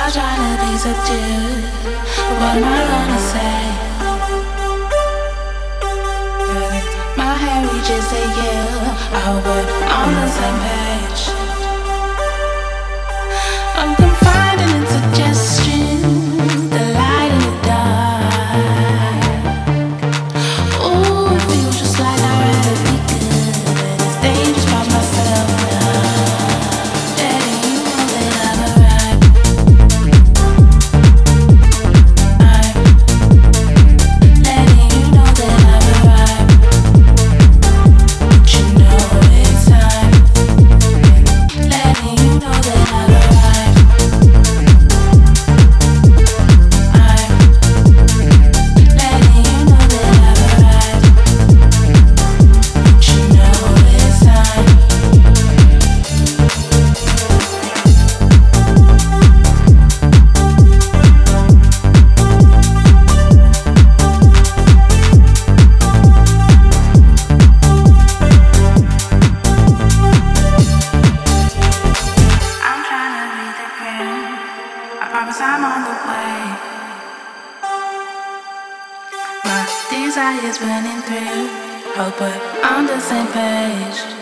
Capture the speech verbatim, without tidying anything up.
trying to be subdued. What am I gonna say? My hair reaches to you. I hope we're on the same page. I'm confiding in suggestions, the light in the dark. Ooh, it feels just like I'd rather be good, and it's dangerous by myself now. Letting you know that I've arrived. I'm letting you know that I've arrived. But you know it's time. Letting you know that I've arrived. I'm letting you know that I've arrived. But you know it's time. I'm trying to read the ground. I promise I'm on the way. My desire's burning through. Hope we're on the same page.